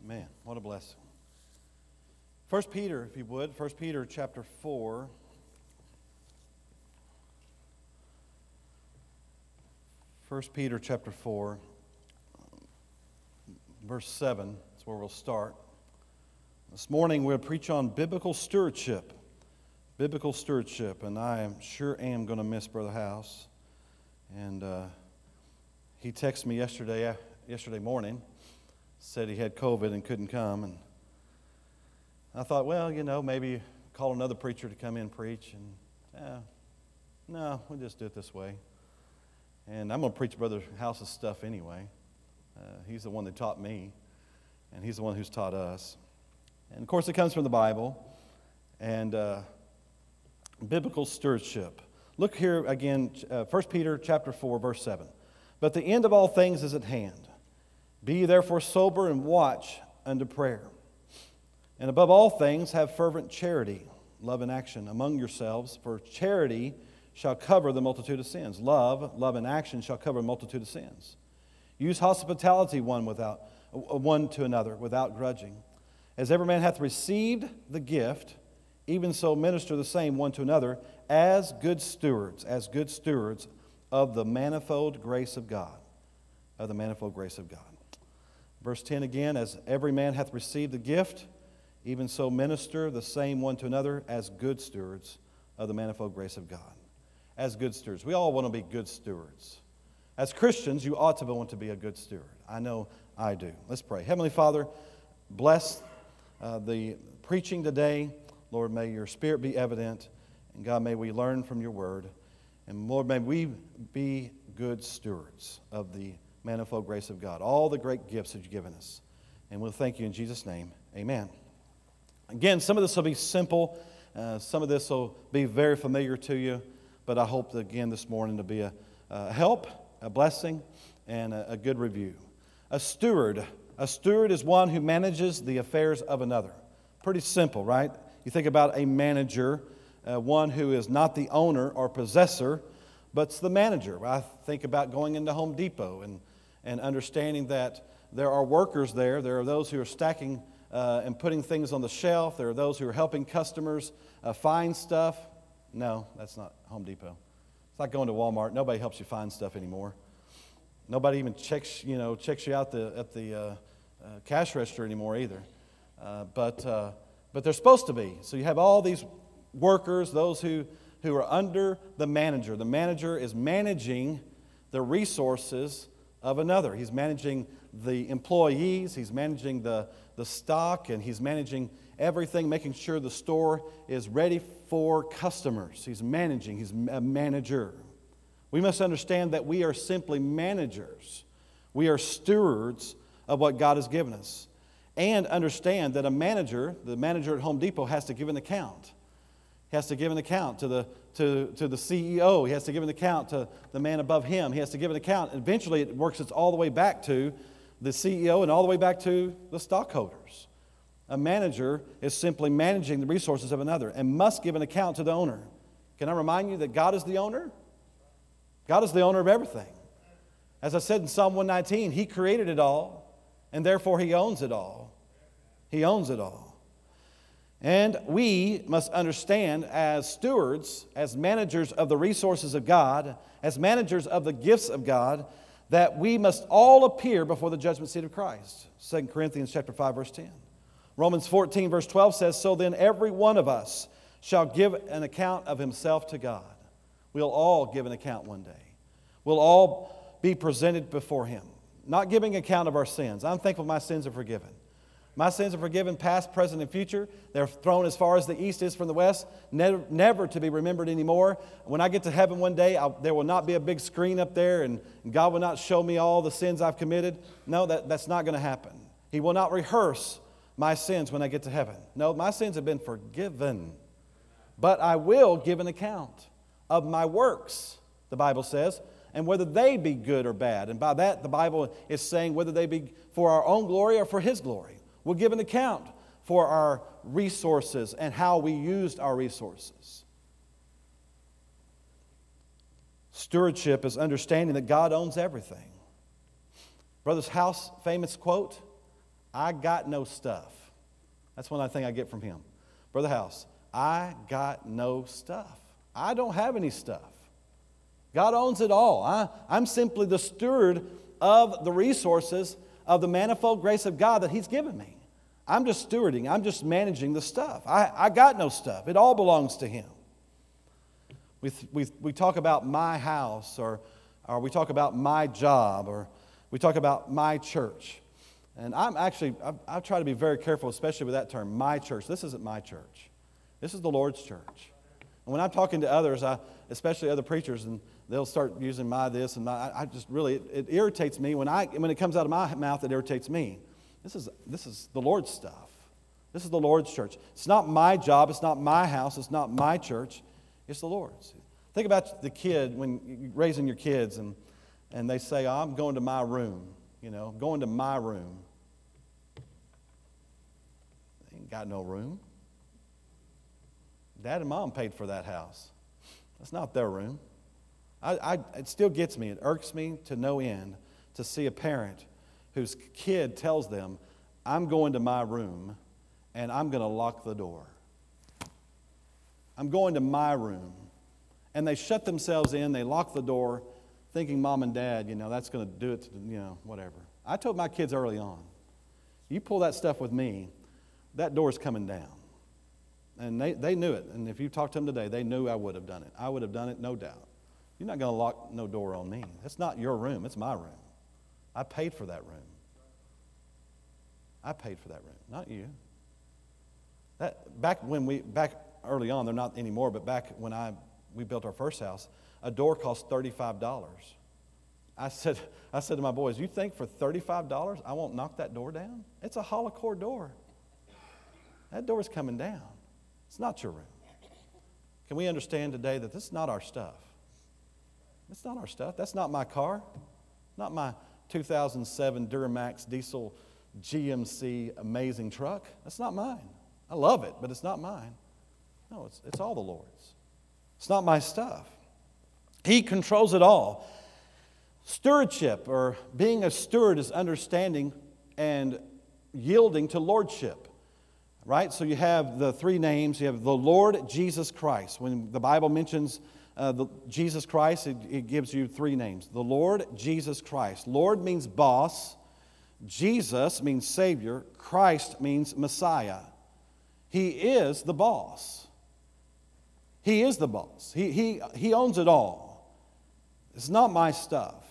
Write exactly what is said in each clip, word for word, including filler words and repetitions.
Man, what a blessing. First Peter, if you would, First Peter chapter four. First Peter chapter four, verse seven is where we'll start. This morning we'll preach on biblical stewardship. Biblical stewardship, and I am sure am going to miss Brother House. And uh, he texted me yesterday, yesterday morning, said he had COVID and couldn't come, and I thought, well, you know, maybe call another preacher to come in and preach, and eh, no, we'll just do it this way. And I'm going to preach Brother House's stuff anyway. Uh, he's the one that taught me, and he's the one who's taught us. And of course, it comes from the Bible, and uh, biblical stewardship. Look here again, uh, First Peter chapter four, verse seven. But the end of all things is at hand. Be ye therefore sober and watch unto prayer. And above all things have fervent charity, love in action among yourselves, for charity shall cover the multitude of sins. Love, love in action shall cover a multitude of sins. Use hospitality one without one to another without grudging. As every man hath received the gift, even so minister the same one to another as good stewards, as good stewards of the manifold grace of God, of the manifold grace of God. Verse ten again, as every man hath received the gift, even so minister the same one to another as good stewards of the manifold grace of God. As good stewards. We all want to be good stewards. As Christians, you ought to want to be a good steward. I know I do. Let's pray. Heavenly Father, bless uh, the preaching today. Lord, may your Spirit be evident. And God, may we learn from your word. And Lord, may we be good stewards of the manifold grace of God. All the great gifts that you've given us. And we'll thank you in Jesus' name. Amen. Again, some of this will be simple. Uh, some of this will be very familiar to you. But I hope, that, again, this morning to be a, a help, a blessing, and a, a good review. A steward. A steward is one who manages the affairs of another. Pretty simple, right? You think about a manager, uh, one who is not the owner or possessor, but it's the manager. I think about going into Home Depot and, and understanding that there are workers there. There are those who are stacking uh, and putting things on the shelf. There are those who are helping customers uh, find stuff. No, that's not Home Depot. It's like going to Walmart. Nobody helps you find stuff anymore. Nobody even checks, you know, checks you out the, at the uh, uh, cash register anymore either. Uh, but uh, but they're supposed to be. So you have all these workers, those who, who are under the manager. The manager is managing the resources of another. He's managing the employees. He's managing the, the stock, and he's managing everything, making sure the store is ready for customers. He's managing. He's a manager. We must understand that we are simply managers. We are stewards of what God has given us. And understand that a manager, the manager at Home Depot, has to give an account. He has to give an account to the, to, to the C E O. He has to give an account to the man above him. He has to give an account. Eventually, it works its all the way back to the C E O and all the way back to the stockholders. A manager is simply managing the resources of another and must give an account to the owner. Can I remind you that God is the owner? God is the owner of everything. As I said in Psalm one nineteen, He created it all, and therefore He owns it all. He owns it all. And we must understand as stewards, as managers of the resources of God, as managers of the gifts of God, that we must all appear before the judgment seat of Christ. Second Corinthians chapter five, verse ten. Romans fourteen, verse twelve says, so then every one of us shall give an account of himself to God. We'll all give an account one day. We'll all be presented before Him. Not giving account of our sins. I'm thankful my sins are forgiven. My sins are forgiven, past, present, and future. They're thrown as far as the east is from the west, never, never to be remembered anymore. When I get to heaven one day, I'll, there will not be a big screen up there, and God will not show me all the sins I've committed. No, that, that's not going to happen. He will not rehearse my sins when I get to heaven. No, my sins have been forgiven. But I will give an account of my works, the Bible says, and whether they be good or bad. And by that, the Bible is saying whether they be for our own glory or for His glory. We'll give an account for our resources and how we used our resources. Stewardship is understanding that God owns everything. Brother's House famous quote, I got no stuff. That's one thing I get from him. Brother House, I got no stuff. I don't have any stuff. God owns it all. I, I'm simply the steward of the resources of the manifold grace of God that he's given me. I'm just stewarding. I'm just managing the stuff. I, I got no stuff. It all belongs to him. We, we, we talk about my house, or, or we talk about my job, or we talk about my church. And I'm actually, I, I try to be very careful, especially with that term, my church. This isn't my church. This is the Lord's church. And when I'm talking to others, I, especially other preachers, and they'll start using my this and my, I, I just really, it, it irritates me. When, I, when it comes out of my mouth, it irritates me. This is, this is the Lord's stuff. This is the Lord's church. It's not my job. It's not my house. It's not my church. It's the Lord's. Think about the kid when you're raising your kids, and, and they say, oh, I'm going to my room. You know, going to my room. They ain't got no room. Dad and Mom paid for that house. That's not their room. I, I, it still gets me. It irks me to no end to see a parent whose kid tells them, I'm going to my room and I'm going to lock the door. I'm going to my room. And they shut themselves in, they lock the door, thinking mom and dad, you know, that's going to do it, to, you know, whatever. I told my kids early on, you pull that stuff with me, that door's coming down. And they, they knew it. And if you talk to them today, they knew I would have done it. I would have done it, no doubt. You're not going to lock no door on me. That's not your room. It's my room. I paid for that room. I paid for that room, not you. That back when we back early on, they're not anymore, but back when I we built our first house, a door cost thirty-five dollars. I said, I said to my boys, you think for thirty-five dollars I won't knock that door down? It's a hollow core door. That door's coming down. It's not your room. Can we understand today that this is not our stuff? It's not our stuff. That's not my car. Not my two thousand seven Duramax diesel G M C amazing truck. That's not mine. I love it, but it's not mine. No, it's, it's all the Lord's. It's not my stuff. He controls it all. Stewardship, or being a steward, is understanding and yielding to lordship. Right? So you have the three names. You have the Lord Jesus Christ. When the Bible mentions uh, the, Jesus Christ, it, it gives you three names. The Lord Jesus Christ. Lord means boss. Jesus means Savior. Christ means Messiah. He is the boss. He is the boss. He, he, he owns it all. It's not my stuff.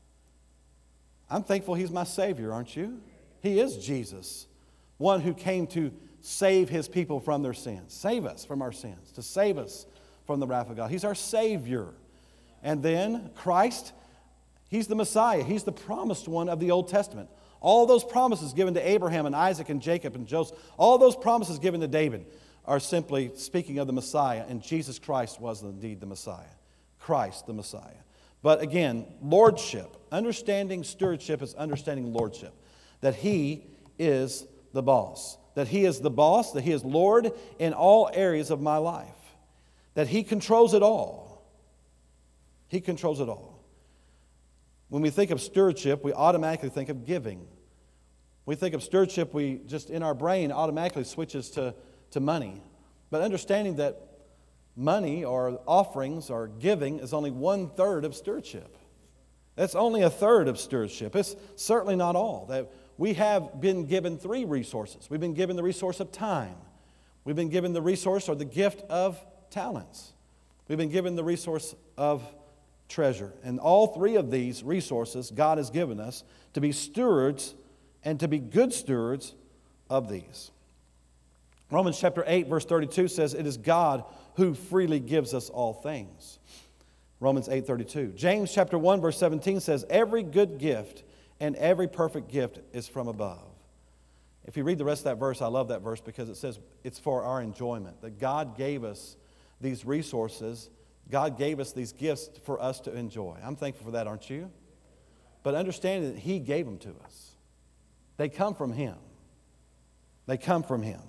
I'm thankful He's my Savior, aren't you? He is Jesus, one who came to save His people from their sins. Save us from our sins. To save us from the wrath of God. He's our Savior. And then Christ, He's the Messiah. He's the promised one of the Old Testament. All those promises given to Abraham and Isaac and Jacob and Joseph, all those promises given to David are simply speaking of the Messiah, and Jesus Christ was indeed the Messiah. Christ, the Messiah. But again, lordship. Understanding stewardship is understanding lordship. That He is the boss. That He is the boss, that He is Lord in all areas of my life. That He controls it all. He controls it all. When we think of stewardship, we automatically think of giving. We think of stewardship, we just in our brain automatically switches to, to money. But understanding that money or offerings or giving is only one third of stewardship. That's only a third of stewardship. It's certainly not all. That we have been given three resources. We've been given the resource of time. We've been given the resource or the gift of talents. We've been given the resource of treasure. And all three of these resources God has given us to be stewards and to be good stewards of these. Romans chapter eight verse thirty-two says, it is God who freely gives us all things. Romans eight thirty-two. James chapter one verse seventeen says, every good gift and every perfect gift is from above. If you read the rest of that verse, I love that verse because it says it's for our enjoyment. That God gave us these resources. God gave us these gifts for us to enjoy. I'm thankful for that, aren't you? But understanding that He gave them to us. They come from Him. They come from Him.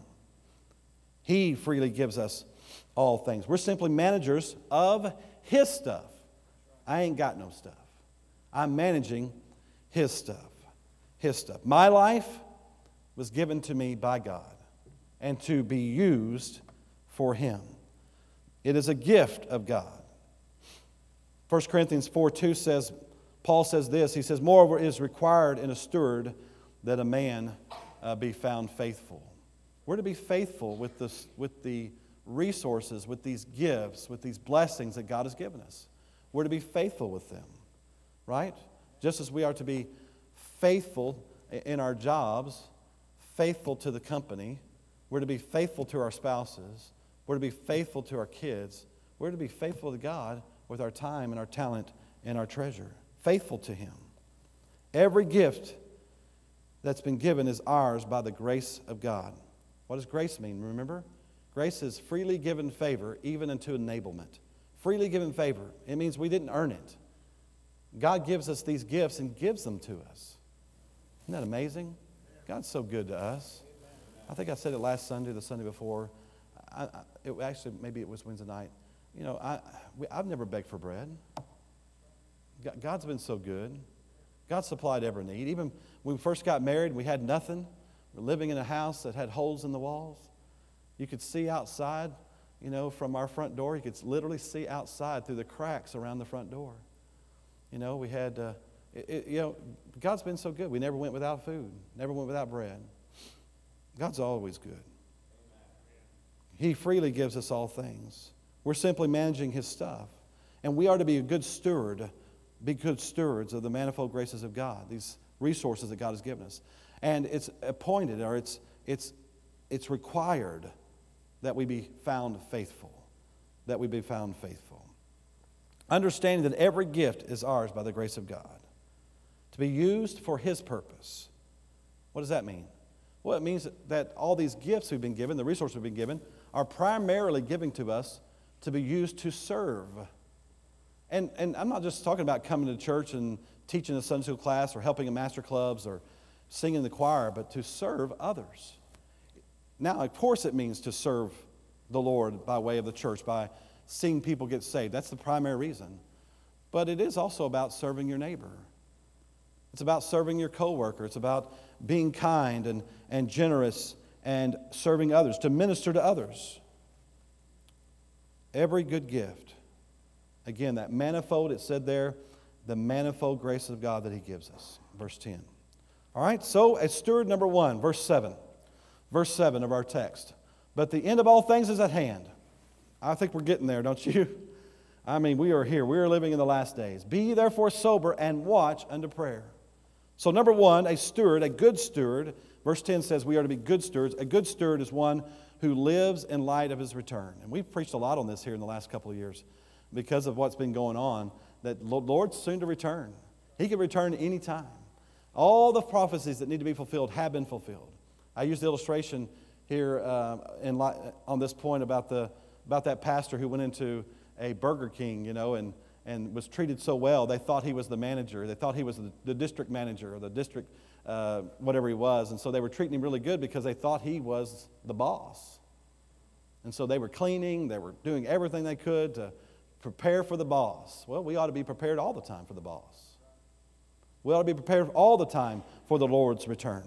He freely gives us all things. We're simply managers of His stuff. I ain't got no stuff. I'm managing His stuff. His stuff. My life, was given to me by God and to be used for Him. It is a gift of God. First Corinthians four two says, Paul says this, he says, moreover, it is required in a steward that a man uh, be found faithful. We're to be faithful with, this, with the resources, with these gifts, with these blessings that God has given us. We're to be faithful with them, right? Just as we are to be faithful in our jobs, faithful to the company, we're to be faithful to our spouses, we're to be faithful to our kids, we're to be faithful to God with our time and our talent and our treasure. Faithful to Him. Every gift that's been given is ours by the grace of God. What does grace mean? Remember? Grace is freely given favor, even unto enablement. Freely given favor. It means we didn't earn it. God gives us these gifts and gives them to us. Isn't that amazing? God's so good to us. I think I said it last Sunday, the Sunday before. I, I, it actually, maybe it was Wednesday night. You know, I, we, I've never begged for bread. God, God's been so good. God supplied every need. Even when we first got married, we had nothing. We're living in a house that had holes in the walls. You could see outside, you know, from our front door. You could literally see outside through the cracks around the front door. You know, we had, uh, it, it, you know, God's been so good. We never went without food, never went without bread. God's always good. He freely gives us all things. We're simply managing His stuff. And we are to be a good steward, be good stewards of the manifold graces of God, these resources that God has given us. And it's appointed, or it's, it's, it's required that we be found faithful, that we be found faithful. Understanding that every gift is ours by the grace of God, to be used for His purpose. What does that mean? Well, it means that all these gifts we've been given, the resources we've been given, are primarily given to us to be used to serve. And, and I'm not just talking about coming to church and teaching a Sunday school class or helping in master clubs or singing in the choir, but to serve others. Now, of course it means to serve the Lord by way of the church, by seeing people get saved. That's the primary reason. But it is also about serving your neighbor. It's about serving your coworker. It's about being kind and, and generous and serving others, to minister to others. Every good gift. Again, that manifold, it said there, the manifold grace of God that He gives us. Verse ten. All right, so as steward number one, verse seven. Verse seven of our text. But the end of all things is at hand. I think we're getting there, don't you? I mean, we are here. We are living in the last days. Be ye therefore sober and watch unto prayer. So number one, a steward, a good steward, verse ten says we are to be good stewards. A good steward is one who lives in light of His return. And we've preached a lot on this here in the last couple of years because of what's been going on, that the Lord's soon to return. He can return any time. All the prophecies that need to be fulfilled have been fulfilled. I used the illustration here uh, in li- on this point about the about that pastor who went into a Burger King, you know, and, and was treated so well. They thought he was the manager. They thought he was the, the district manager or the district, uh, whatever he was. And so they were treating him really good because they thought he was the boss. And so they were cleaning. They were doing everything they could to prepare for the boss. Well, we ought to be prepared all the time for the boss. We ought to be prepared all the time for the Lord's return.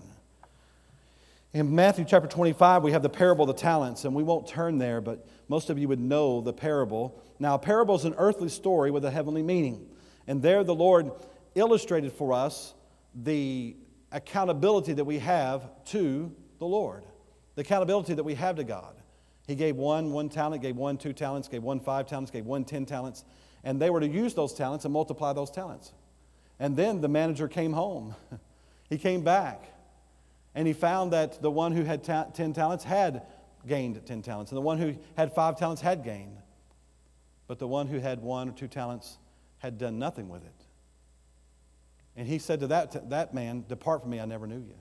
In Matthew chapter twenty-five, we have the parable of the talents, and we won't turn there, but most of you would know the parable. Now, a parable is an earthly story with a heavenly meaning. And there the Lord illustrated for us the accountability that we have to the Lord, the accountability that we have to God. He gave one one talent, gave one two talents, gave one five talents, gave one ten talents, and they were to use those talents and multiply those talents. And then the manager came home. He came back. And he found that the one who had ta- ten talents had gained ten talents. And the one who had five talents had gained. But the one who had one or two talents had done nothing with it. And he said to that, to that man, "Depart from me, I never knew you."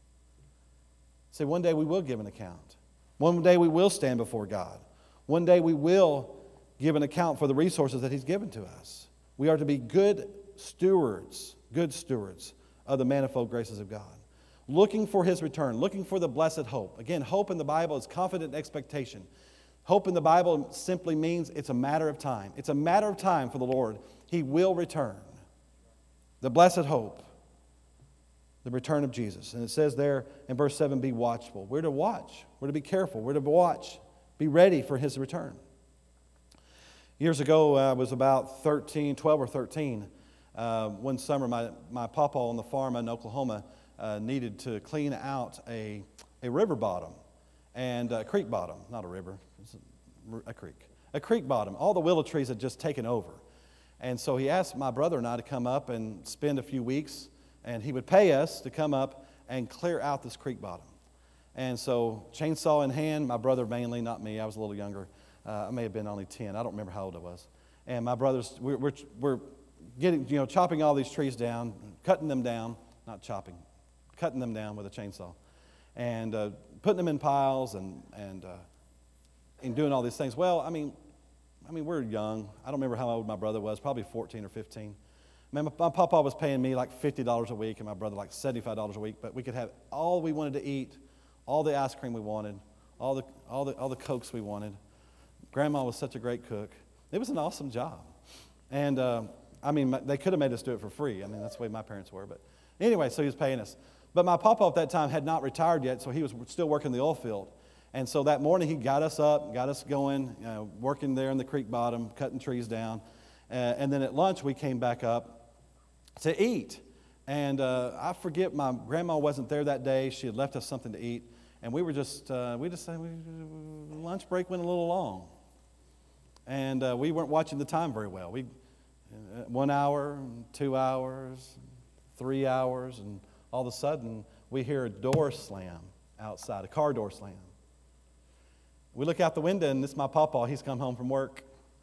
See, one day we will give an account. One day we will stand before God. One day we will give an account for the resources that He's given to us. We are to be good stewards, good stewards of the manifold graces of God. Looking for His return, looking for the blessed hope. Again, hope in the Bible is confident expectation. Hope in the Bible simply means it's a matter of time. It's a matter of time for the Lord. He will return. The blessed hope. the return of Jesus. And it says there in verse seven, be watchful. We're to watch. We're to be careful. We're to watch. Be ready for his return. Years ago, I was about thirteen, twelve or thirteen. Uh, one summer, my, my papa on the farm in Oklahoma uh, needed to clean out a, a river bottom and a creek bottom, not a river, it's a, a creek. A creek bottom. All the willow trees had just taken over. And so he asked my brother and I to come up and spend a few weeks, and he would pay us to come up and clear out this creek bottom. And so, chainsaw in hand, my brother mainly, not me, I was a little younger. Uh, I may have been only ten, I don't remember how old I was. And my brothers, we're, we're, we're getting, you know, chopping all these trees down, cutting them down, not chopping, cutting them down with a chainsaw, and uh, putting them in piles and, and, uh, and doing all these things. Well, I mean, I mean, we're young. I don't remember how old my brother was, probably fourteen or fifteen. Man, my, my papa was paying me like fifty dollars a week and my brother like seventy-five dollars a week, but we could have all we wanted to eat, all the ice cream we wanted, all the, all the, all the Cokes we wanted. Grandma was such a great cook. It was an awesome job. And, uh, I mean, they could have made us do it for free. I mean, that's the way my parents were. But anyway, so he was paying us. But my papa at that time had not retired yet, so he was still working the oil field. And so that morning he got us up, got us going, you know, working there in the creek bottom, cutting trees down. Uh, and then at lunch we came back up to eat. And uh, I forget, my grandma wasn't there that day. She had left us something to eat. And we were just, uh, we just said, we, lunch break went a little long. And uh, we weren't watching the time very well. We uh, one hour, two hours, three hours, and all of a sudden we hear a door slam outside, a car door slam. We look out the window, and this is my pawpaw. He's come home from work.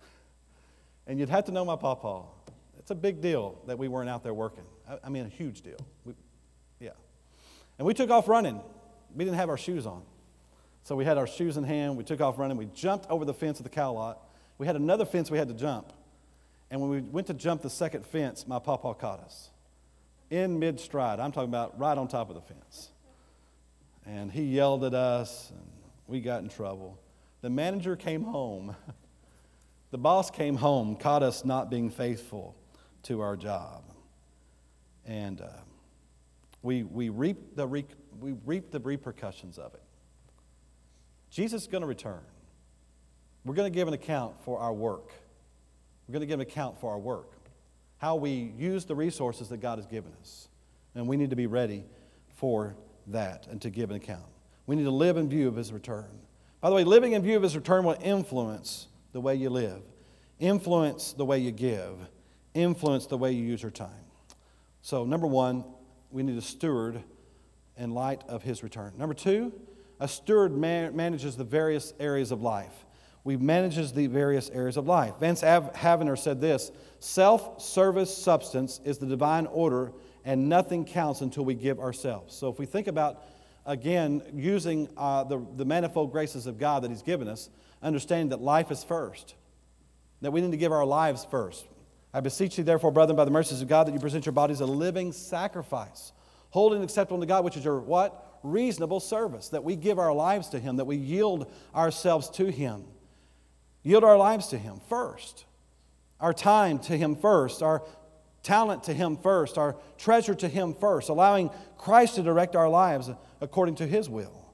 And you'd have to know my pawpaw. It's a big deal that we weren't out there working. I, I mean, a huge deal. We, yeah. And we took off running. We didn't have our shoes on. So we had our shoes in hand. We took off running. We jumped over the fence of the cow lot. We had another fence we had to jump. And when we went to jump the second fence, my pawpaw caught us. In mid-stride. I'm talking about right on top of the fence. And he yelled at us, and we got in trouble. The manager came home. The boss came home, caught us not being faithful to our job. And uh, we, we, reaped the re- we reaped the repercussions of it. Jesus is going to return. We're going to give an account for our work. We're going to give an account for our work, how we use the resources that God has given us. And we need to be ready for that and to give an account. We need to live in view of his return. By the way, living in view of his return will influence the way you live, influence the way you give, influence the way you use your time. So, number one, we need a steward in light of his return. Number two, a steward man- manages the various areas of life. We manages the various areas of life. Vance Havner said this: self-service substance is the divine order, and nothing counts until we give ourselves. So if we think about, again, using uh, the, the manifold graces of God that he's given us, understanding that life is first, that we need to give our lives first. I beseech you, therefore, brethren, by the mercies of God, that you present your bodies a living sacrifice, holy and acceptable to God, which is your what? Reasonable service. That we give our lives to him, that we yield ourselves to him. Yield our lives to him first. Our time to him first. Our talent to him first. Our treasure to him first. Allowing Christ to direct our lives according to his will.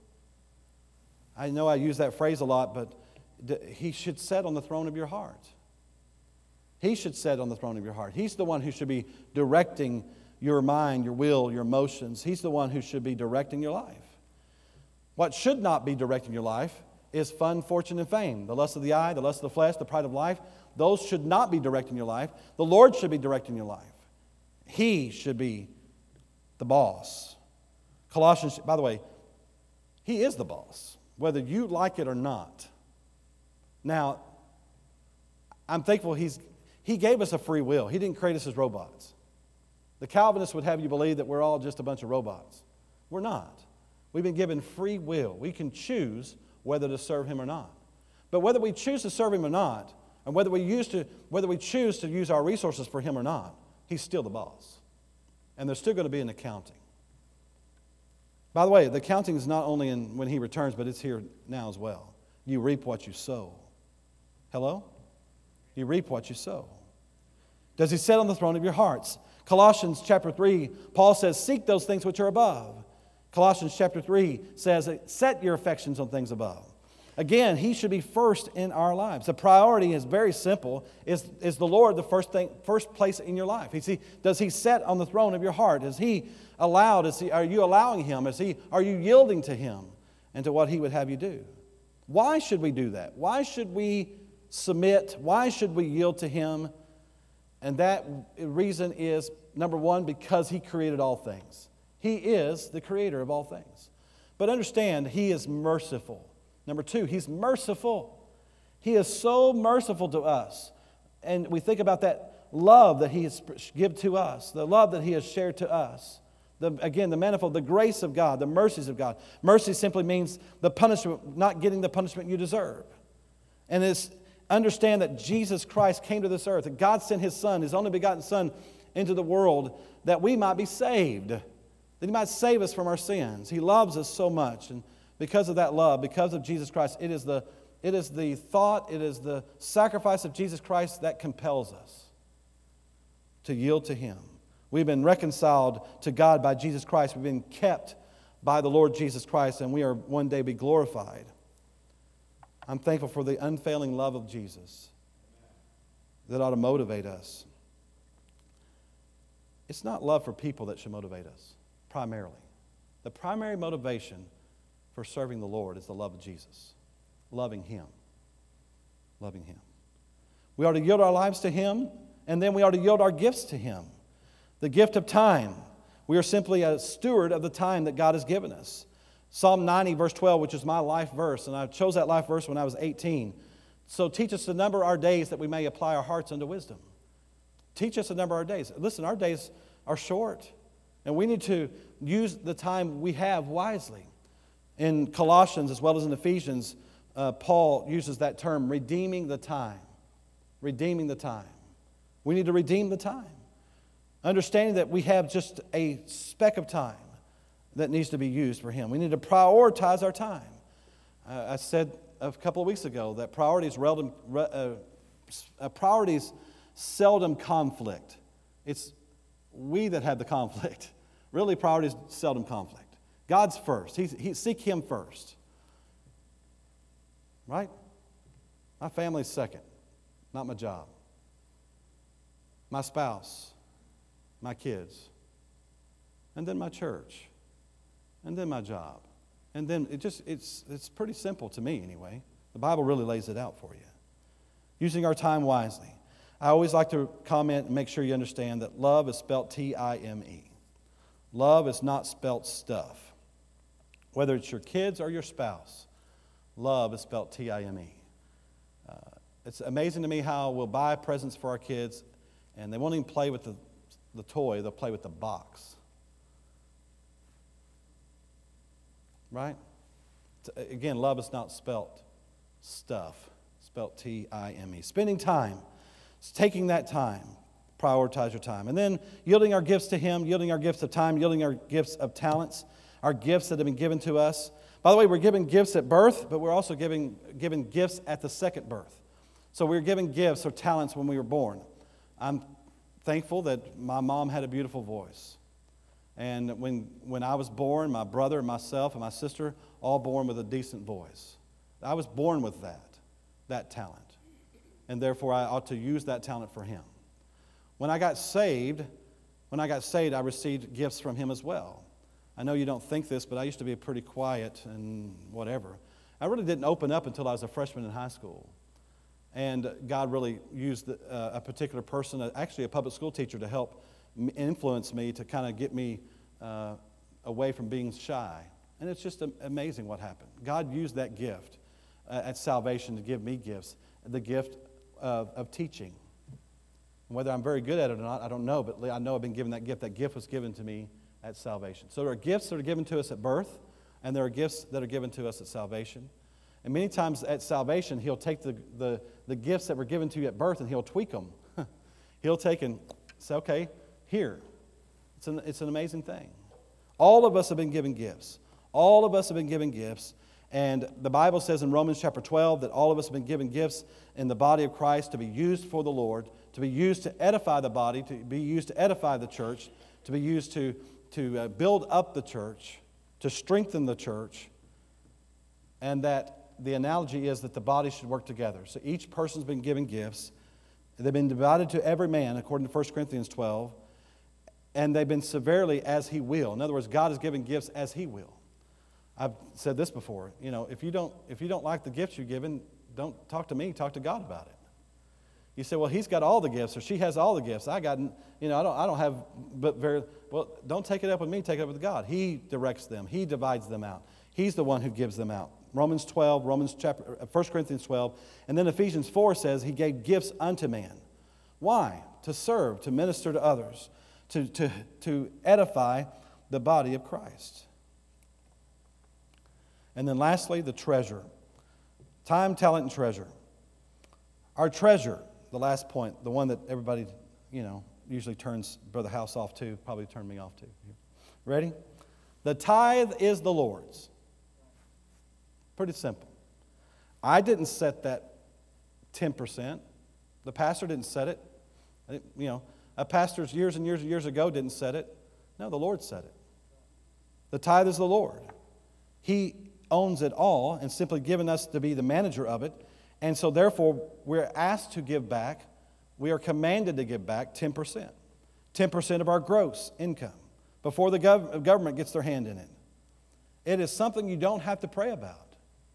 I know I use that phrase a lot, but he should sit on the throne of your heart. He should sit on the throne of your heart. He's the one who should be directing your mind, your will, your emotions. He's the one who should be directing your life. What should not be directing your life is fun, fortune, and fame. The lust of the eye, the lust of the flesh, the pride of life. Those should not be directing your life. The Lord should be directing your life. He should be the boss. Colossians, by the way, he is the boss, whether you like it or not. Now, I'm thankful he's, he gave us a free will. He didn't create us as robots. The Calvinists would have you believe that we're all just a bunch of robots. We're not. We've been given free will. We can choose whether to serve him or not. But whether we choose to serve him or not, and whether we, use to, whether we choose to use our resources for him or not, he's still the boss. And there's still going to be an accounting. By the way, the accounting is not only in when he returns, but it's here now as well. You reap what you sow. Hello? You reap what you sow. Does he sit on the throne of your hearts? Colossians chapter three, Paul says, seek those things which are above. Colossians chapter three says, set your affections on things above. Again, He should be first in our lives. The priority is very simple. Is, is the Lord the first thing, first place in your life? Is he, does He sit on the throne of your heart? Is He allowed? Is he, are you allowing Him? Is he, are you yielding to Him and to what He would have you do? Why should we do that? Why should we submit? Why should we yield to Him? And that reason is, number one, because He created all things. He is the creator of all things. But understand, He is merciful. Number two, He's merciful. He is so merciful to us. And we think about that love that He has given to us, the love that He has shared to us. The, again, the manifold, the grace of God, the mercies of God. Mercy simply means the punishment, not getting the punishment you deserve. And it's understand that Jesus Christ came to this earth, that God sent His Son, His only begotten Son, into the world that we might be saved, that He might save us from our sins. He loves us so much, and because of that love, because of Jesus Christ, it is the, it is the thought, it is the sacrifice of Jesus Christ that compels us to yield to Him. We've been reconciled to God by Jesus Christ. We've been kept by the Lord Jesus Christ, and we are one day be glorified. I'm thankful for the unfailing love of Jesus that ought to motivate us. It's not love for people that should motivate us, primarily. The primary motivation for serving the Lord is the love of Jesus, loving Him, loving Him. We are to yield our lives to Him, and then we are to yield our gifts to Him. The gift of time. We are simply a steward of the time that God has given us. Psalm ninety, verse twelve, which is my life verse, and I chose that life verse when I was eighteen. So teach us to number our days that we may apply our hearts unto wisdom. Teach us to number our days. Listen, our days are short, and we need to use the time we have wisely. In Colossians as well as in Ephesians, uh, Paul uses that term, redeeming the time. Redeeming the time. We need to redeem the time. Understanding that we have just a speck of time that needs to be used for Him. We need to prioritize our time. Uh, I said a couple of weeks ago that priorities, seldom, uh, uh, priorities seldom conflict. It's we that have the conflict. Really, priorities seldom conflict. God's first. He, he, seek Him first. Right? My family's second, not my job. My spouse, my kids, and then my church, and then my job. And then it just, it's, it's pretty simple to me anyway. The Bible really lays it out for you. Using our time wisely. I always like to comment and make sure you understand that love is spelled T I M E. Love is not spelled stuff. Whether it's your kids or your spouse, love is spelled T I M E. Uh, it's amazing to me how we'll buy presents for our kids and they won't even play with the, the toy, they'll play with the box. Right? Again, love is not spelt stuff, spelt T I M E. Spending time, it's taking that time, prioritize your time. And then yielding our gifts to Him, yielding our gifts of time, yielding our gifts of talents, our gifts that have been given to us. By the way, we're given gifts at birth, but we're also giving, given gifts at the second birth. So we're given gifts or talents when we were born. I'm thankful that my mom had a beautiful voice. And when, when I was born, my brother, myself, and my sister, all born with a decent voice. I was born with that, that talent. And therefore, I ought to use that talent for Him. When I got saved, when I got saved, I received gifts from Him as well. I know you don't think this, but I used to be pretty quiet and whatever. I really didn't open up until I was a freshman in high school. And God really used uh, a particular person, actually a public school teacher, to help influence me, to kind of get me uh, away from being shy. And it's just amazing what happened. God used that gift uh, at salvation to give me gifts, the gift of, of teaching. Whether I'm very good at it or not, I don't know, but I know I've been given that gift. That gift was given to me at salvation. So there are gifts that are given to us at birth, and there are gifts that are given to us at salvation. And many times at salvation, He'll take the, the, the gifts that were given to you at birth and He'll tweak them. He'll take and say, okay, here. It's an, it's an amazing thing. All of us have been given gifts. All of us have been given gifts. And the Bible says in Romans chapter twelve that all of us have been given gifts in the body of Christ to be used for the Lord, to be used to edify the body, to be used to edify the church, to be used to, to uh, build up the church, to strengthen the church, and that the analogy is that the body should work together. So each person's been given gifts. They've been divided to every man, according to First Corinthians twelve, and they've been severely as he will. In other words, God has given gifts as he will. I've said this before. You know, if you don't if you don't like the gifts you're given, don't talk to me. Talk to God about it. You say, well, he's got all the gifts, or she has all the gifts. I got, you know, I don't I don't have, but very well. Don't take it up with me. Take it up with God. He directs them. He divides them out. He's the one who gives them out. Romans twelve, Romans chapter, First Corinthians twelve, and then Ephesians four says he gave gifts unto man. Why? To serve, to minister to others, to to to edify the body of Christ. And then lastly, the treasure. Time, talent, and treasure. Our treasure, the last point, the one that everybody, you know, usually turns Brother House off to, probably turned me off to. Ready? The tithe is the Lord's. Pretty simple. I didn't set that ten percent. The pastor didn't set it. I didn't, you know, a pastor's years and years and years ago didn't set it. No, the Lord set it. The tithe is the Lord. He owns it all and simply given us to be the manager of it. And so therefore, we're asked to give back. We are commanded to give back ten percent. ten percent of our gross income before the gov- government gets their hand in it. It is something you don't have to pray about.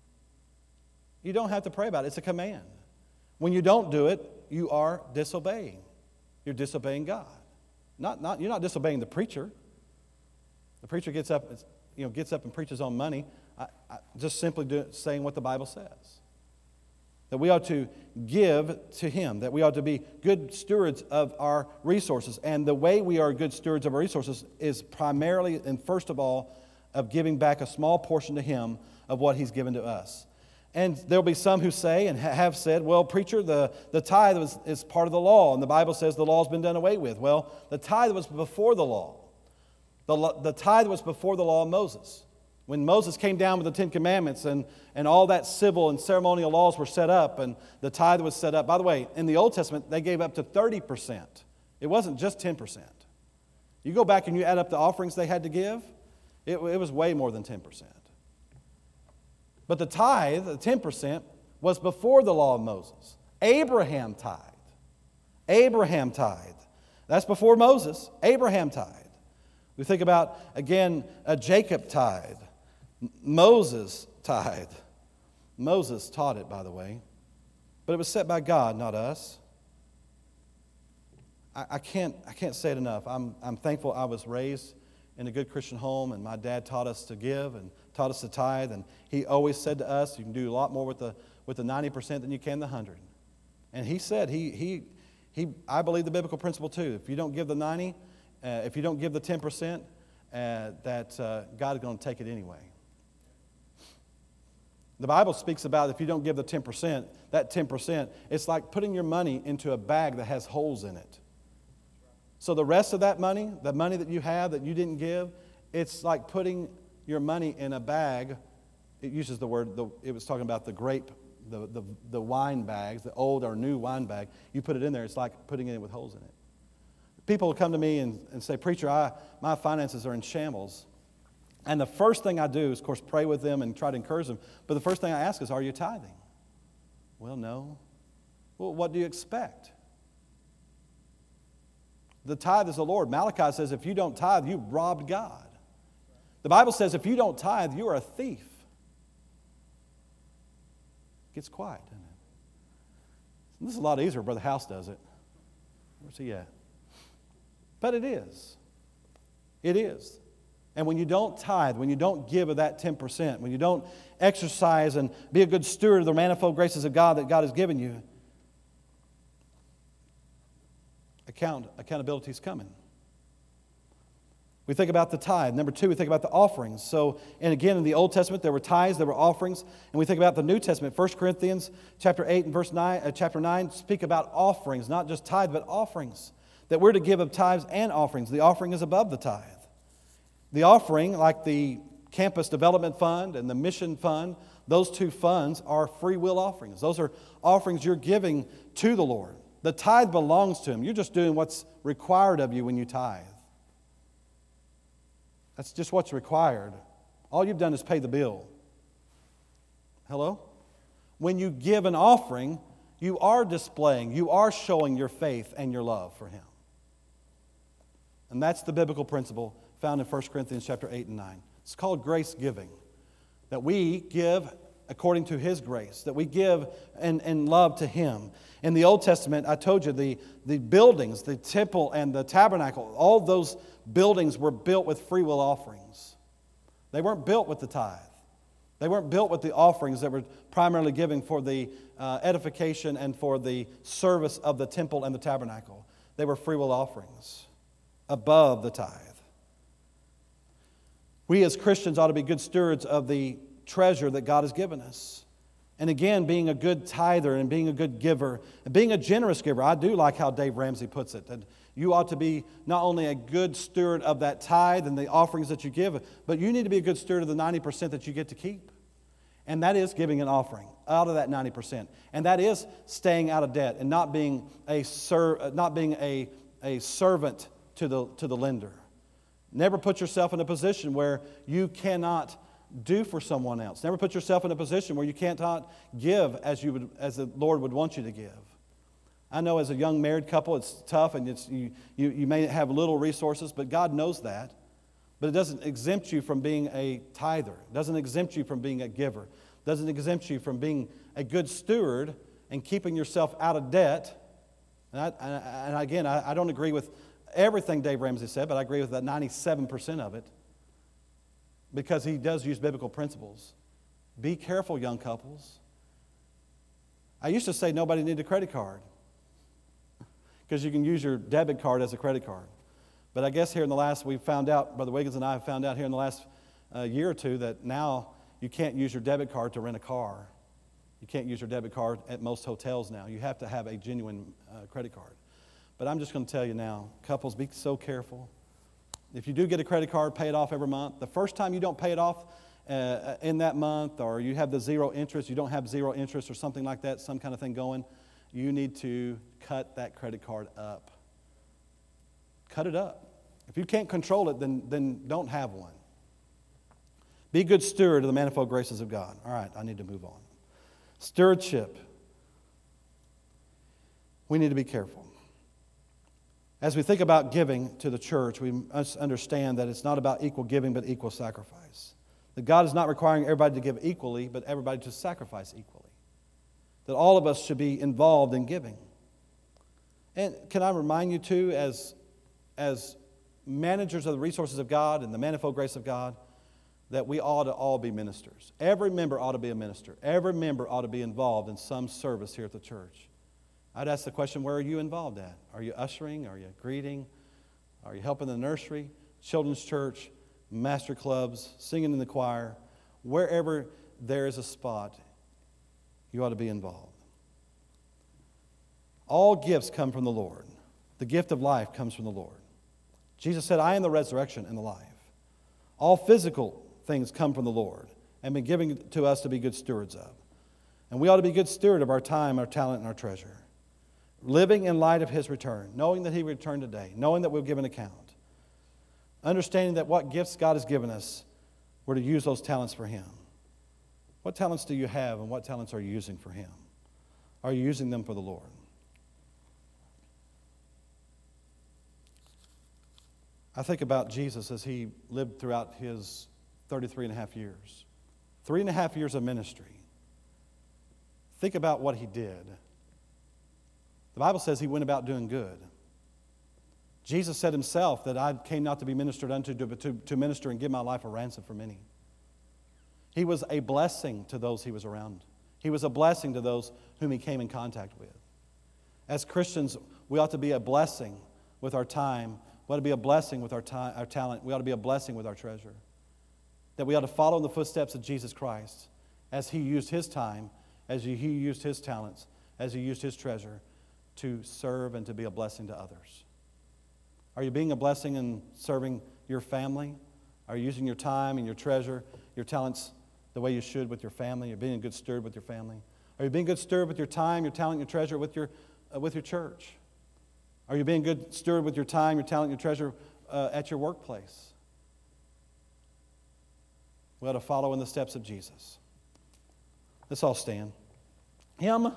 You don't have to pray about it. It's a command. When you don't do it, you are disobeying. You're disobeying God. Not, not, you're not disobeying the preacher. The preacher gets up, you know, gets up and preaches on money. I, I, just simply do, saying what the Bible says. That we ought to give to Him. That we ought to be good stewards of our resources. And the way we are good stewards of our resources is primarily and first of all of giving back a small portion to Him of what He's given to us. And there'll be some who say and have said, well, preacher, the, the tithe was, is part of the law. And the Bible says the law's been done away with. Well, the tithe was before the law. The, the tithe was before the law of Moses. When Moses came down with the Ten Commandments and, and all that civil and ceremonial laws were set up and the tithe was set up. By the way, in the Old Testament, they gave up to thirty percent. It wasn't just ten percent. You go back and you add up the offerings they had to give, it, it was way more than ten percent. But the tithe, the ten percent, was before the law of Moses. Abraham tithed. Abraham tithed. That's before Moses. Abraham tithed. We think about, again, a Jacob tithe. Moses tithe. Moses taught it, by the way. But it was set by God, not us. I, I can't I can't say it enough. I'm, I'm thankful I was raised in a good Christian home, and my dad taught us to give and taught us to tithe. And he always said to us, you can do a lot more with the with the ninety percent than you can the one hundred. And he said, he he he. I believe the biblical principle too. If you don't give the ninety, uh, if you don't give the ten percent, uh, that uh, God is going to take it anyway. The Bible speaks about if you don't give the ten percent, that ten percent, it's like putting your money into a bag that has holes in it. So the rest of that money, the money that you have that you didn't give, it's like putting your money in a bag. It uses the word, the, it was talking about the grape, the, the, the wine bags, the old or new wine bag. You put it in there, it's like putting it in with holes in it. People will come to me and, and say, preacher, I, my finances are in shambles. And the first thing I do is, of course, pray with them and try to encourage them. But the first thing I ask is, are you tithing? Well, no. Well, what do you expect? The tithe is the Lord. Malachi says if you don't tithe, you've robbed God. The Bible says if you don't tithe, you are a thief. It gets quiet, doesn't it? This is a lot easier. Brother House does it. Where's he at? But it is. It is. And when you don't tithe, when you don't give of that ten percent, when you don't exercise and be a good steward of the manifold graces of God that God has given you, account, accountability is coming. We think about the tithe. Number two, we think about the offerings. So, and again, in the Old Testament, there were tithes, there were offerings. And we think about the New Testament. First Corinthians chapter eight and verse nine, uh, chapter nine speak about offerings, not just tithe, but offerings. That we're to give of tithes and offerings. The offering is above the tithe. The offering, like the Campus Development Fund and the Mission Fund, those two funds are free will offerings. Those are offerings you're giving to the Lord. The tithe belongs to Him. You're just doing what's required of you when you tithe. That's just what's required. All you've done is pay the bill. Hello? When you give an offering, you are displaying, you are showing your faith and your love for Him. And that's the biblical principle found in First Corinthians chapter eight and nine. It's called grace giving. That we give according to His grace. That we give in, in love to Him. In the Old Testament, I told you, the, the buildings, the temple and the tabernacle, all those buildings were built with free will offerings. They weren't built with the tithe. They weren't built with the offerings that were primarily given for the uh, edification and for the service of the temple and the tabernacle. They were free will offerings above the tithe. We as Christians ought to be good stewards of the treasure that God has given us. And again, being a good tither and being a good giver, and being a generous giver. I do like how Dave Ramsey puts it, that you ought to be not only a good steward of that tithe and the offerings that you give, but you need to be a good steward of the ninety percent that you get to keep. And that is giving an offering out of that ninety percent. And that is staying out of debt and not being a ser- not being a, a servant to the, to the lender. Never put yourself in a position where you cannot do for someone else. Never put yourself in a position where you cannot give as you would, as the Lord would want you to give. I know as a young married couple, it's tough and it's, you, you, you may have little resources, but God knows that. But it doesn't exempt you from being a tither. It doesn't exempt you from being a giver. It doesn't exempt you from being a good steward and keeping yourself out of debt. And, I, and again, I, I don't agree with everything Dave Ramsey said, but I agree with that ninety-seven percent of it because he does use biblical principles. Be careful, young couples. I used to say nobody needed a credit card because you can use your debit card as a credit card. But I guess here in the last, we found out, Brother Wiggins and I have found out here in the last uh, year or two that now you can't use your debit card to rent a car. You can't use your debit card at most hotels now. You have to have a genuine uh, credit card. But I'm just going to tell you now, couples, be so careful. If you do get a credit card, pay it off every month. The first time you don't pay it off uh, in that month, or you have the zero interest, you don't have zero interest or something like that, some kind of thing going, you need to cut that credit card up. Cut it up. If you can't control it, then, then don't have one. Be a good steward of the manifold graces of God. All right, I need to move on. Stewardship. We need to be careful. As we think about giving to the church, we must understand that it's not about equal giving, but equal sacrifice. That God is not requiring everybody to give equally, but everybody to sacrifice equally. That all of us should be involved in giving. And can I remind you too, as, as managers of the resources of God and the manifold grace of God, that we ought to all be ministers. Every member ought to be a minister. Every member ought to be involved in some service here at the church. I'd ask the question, where are you involved at? Are you ushering? Are you greeting? Are you helping the nursery, children's church, master clubs, singing in the choir? Wherever there is a spot, you ought to be involved. All gifts come from the Lord. The gift of life comes from the Lord. Jesus said, I am the resurrection and the life. All physical things come from the Lord and been given to us to be good stewards of. And we ought to be good steward of our time, our talent, and our treasure. Living in light of His return, knowing that He will return today, knowing that we'll give an account. Understanding that what gifts God has given us, we're to use those talents for Him. What talents do you have and what talents are you using for Him? Are you using them for the Lord? I think about Jesus as He lived throughout His thirty-three and a half years. Three and a half years of ministry. Think about what He did. The Bible says He went about doing good. Jesus said Himself that I came not to be ministered unto, but to, to minister and give my life a ransom for many. He was a blessing to those He was around. He was a blessing to those whom He came in contact with. As Christians, we ought to be a blessing with our time. We ought to be a blessing with our time, our talent. We ought to be a blessing with our treasure. That we ought to follow in the footsteps of Jesus Christ as He used His time, as He used His talents, as He used His treasure to serve and to be a blessing to others. Are you being a blessing in serving your family? Are you using your time and your treasure, your talents, the way you should with your family? You're being a good steward with your family? Are you being a good steward with your time, your talent, your treasure with your, uh, with your church? Are you being a good steward with your time, your talent, your treasure uh, at your workplace? We ought to follow in the steps of Jesus. Let's all stand. Hymn